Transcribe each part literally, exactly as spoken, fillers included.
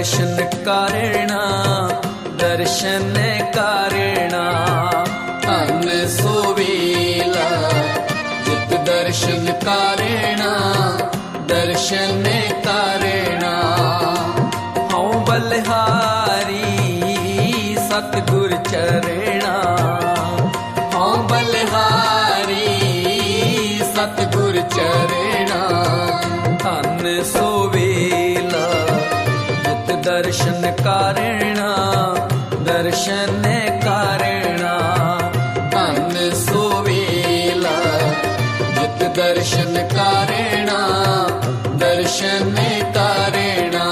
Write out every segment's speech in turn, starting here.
दर्शन कारणा दर्शन कारणा धन सोवेला जित दर्शन कारणा दर्शन कारणा हूँ बलिहारी सतगुर चरणा हूँ बलिहारी सतगुर चरणा धन सोवेला जित दर्शन कारणा दर्शन कारणा धन सोवेला जित दर्शन कारणा दर्शन कारणा।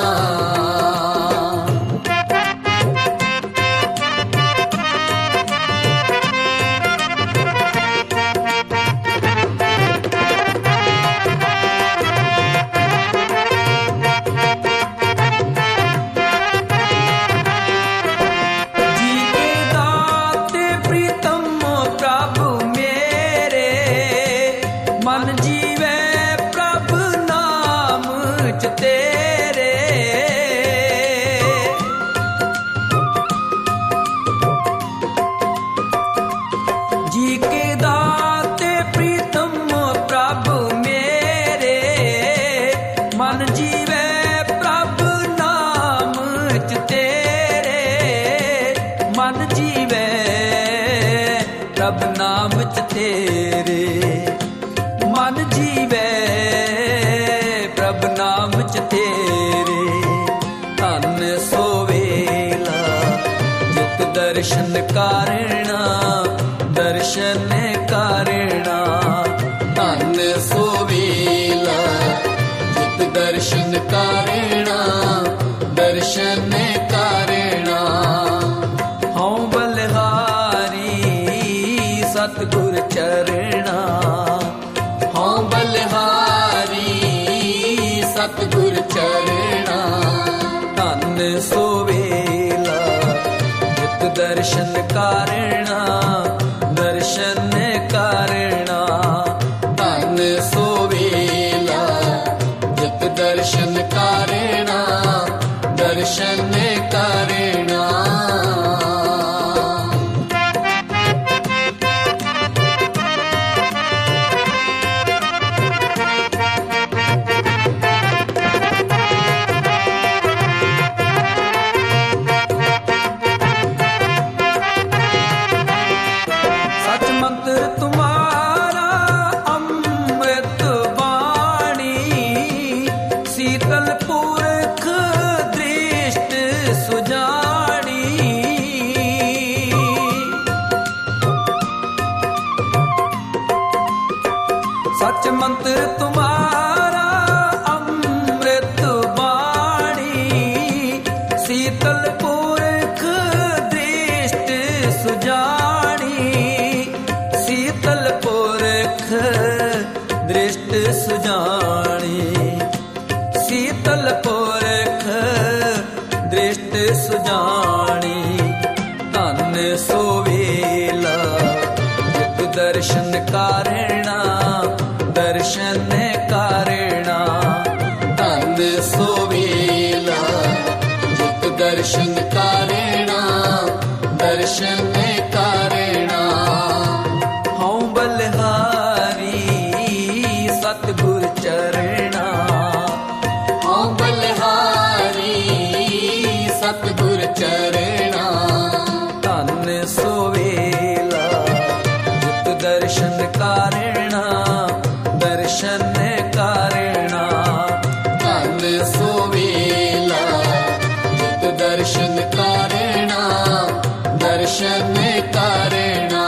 प्रभ नाम च तेरे मन जीवे प्रभ नाम च तेरे धन सोवेला जित दर्शन कारणा दर्शन कारणा धन सोवेला जित दर्शन कारणा दर्शन कारणा हूँ बलिहारी सतगुर चरणा हूँ बलिहारी सतगुर चरणा धन सोवेला जित दर्शन कारणा दर्शन कारणा धन सोवेला जित दर्शन कारणा दर्शन कारणा। सच मंत्र तुम्हारा अमृत वाणी शीतल पुरख दृष्ट सुजानी शीतल पुरख दृष्ट सुजानी शीतल पुरख दृष्ट सुजानी धन सोवेला जित दर्शन कारणा दर्शन कारणा धन सोवेला जित दर्शन कारणा दर्शन कारणा हूँ बलिहारी सतगुर चरणा हूँ बलिहारी सतगुर चरणा धन सोवेला जित दर्शन कारणा दर्शन कारणा धन सोवेला जित दर्शन कारणा दर्शन कारणा।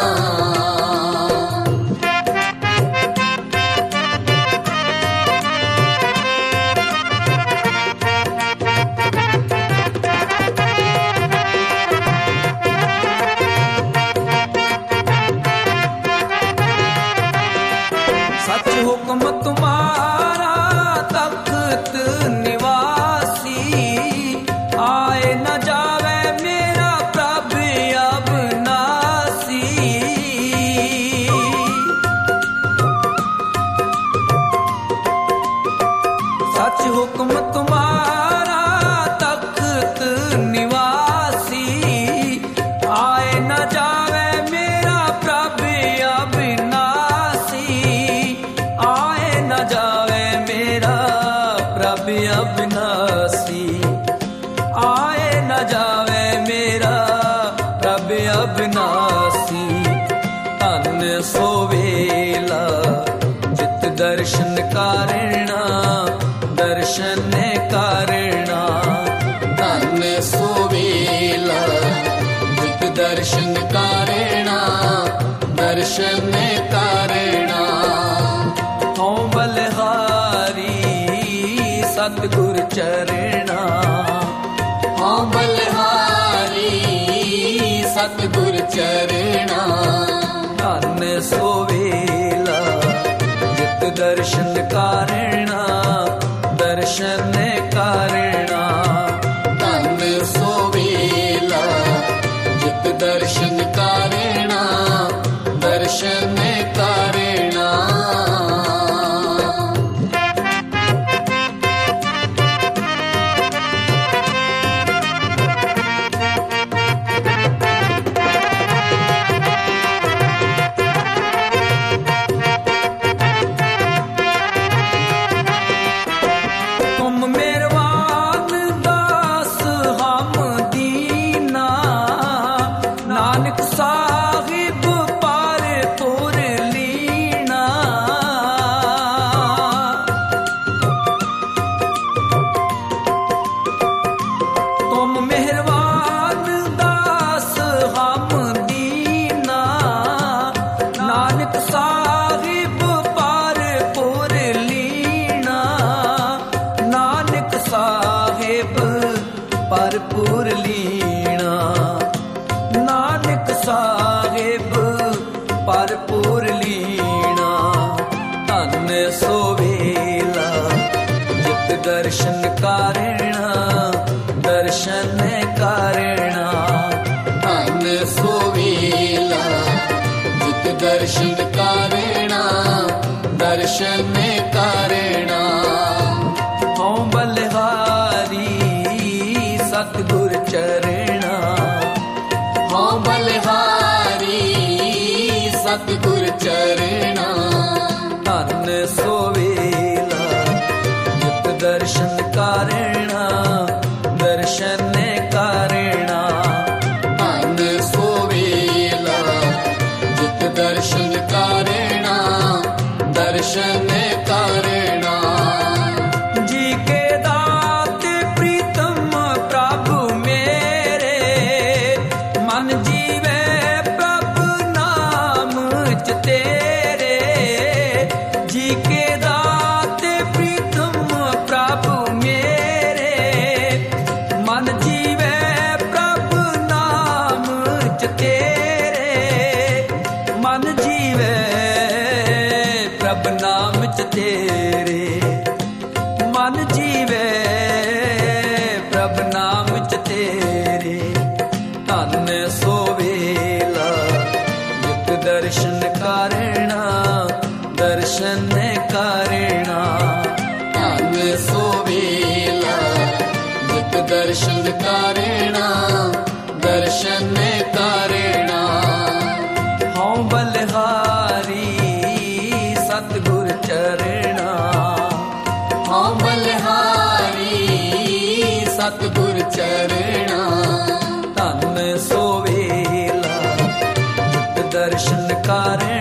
सच हुक्म तुम्हारा तख्त निवासी आए न जावे मेरा प्रभ अविनाशी सच हुक्म तुम्हारा ਸੋਵੇਲਾ ਜਿਤ ਦਰਸ਼ਨ ਕਰਣਾ ਦਰਸ਼ਨ ਕਰਣਾ ਧਨ ਸੋਵੇਲਾ ਜਿਤ ਦਰਸ਼ਨ ਕਰਣਾ ਦਰਸ਼ਨ ਕਰਣਾ ਹਉ ਬਲਿਹਾਰੀ ਸਤਿਗੁਰ ਚਰਣਾ ਹਉ ਬਲਿਹਾਰੀ ਸਤਿਗੁਰ ਚਰਣਾ ਧਨ ਸੋਵੇਲਾ ਜਿਤ ਦਰਸ਼ਨ ਕਰਣਾ ਦਰਸ਼ਨ ਕਰਣਾ ਧਨ ਸੋਵੇਲਾ ਜਿਤ ਦਰਸ਼ਨ ਕਰਣਾ ਦਰਸ਼ਨ ਕਰਣਾ ਭਰਪੂਰ ਲੀਣਾ ਨਾਨਕ ਸਾਹਿਬ ਭਰਪੂਰ ਲੀਣਾ ਧਨ ਸੋਵੇਲਾ ਜਿਤ ਦਰਸ਼ਨ ਕਰਣਾ ਦਰਸ਼ਨ ਕਰਣਾ ਧਨ ਸੋਵੇਲਾ ਜਿਤ ਦਰਸ਼ਨ ਕਰਣਾ ਦਰਸ਼ਨ ਕਰਣਾ ਹਉ ਬਲਿਹਾਰੀ ਸਤਿਗੁਰ ਚਰਣਾ ਹਉ ਬਲਿਹਾਰੀ ਸਤਿਗੁਰ ਚਰਣਾ ਧਨ ਸੋਵੇਲਾ ਜਿਤ ਦਰਸ਼ਨ ਕਰਣਾ ਦਰਸ਼ਨ ਕਰਣਾ ਧਨ ਸੋਵੇਲਾ ਜਿਤ ਦਰਸ਼ਨ ਕਰਣਾ ਦਰਸ਼ਨ ਕਰਣਾ ਜੀ ਕੇ ਪ੍ਰਭ ਨਾਮ ਚ ਤੇਰੇ ਮਨ ਜੀਵੇ ਪ੍ਰਭ ਨਾਮ ਚ ਤੇਰੇ ਧਨ ਸੋਵੇਲਾ ਜਿਤ ਦਰਸ਼ਨ ਕਰਣਾ ਦਰਸ਼ਨ ਕਰਣਾ ਧਨ ਸੋਵੇਲਾ ਜਿਤ ਦਰਸ਼ਨ ਕਰਣਾ ਦਰਸ਼ਨ ਕਰਣਾ ਹਉ ਬਲਿਹਾਰੀ ਸਤਿਗੁਰ ਚਰਣਾ ਹਉ ਬਲਿਹਾਰੀ ਸਤਿਗੁਰ ਚਰਣਾ ਧਨ ਸੋਵੇਲਾ ਜਿਤ ਦਰਸ਼ਨ ਕਰਣਾ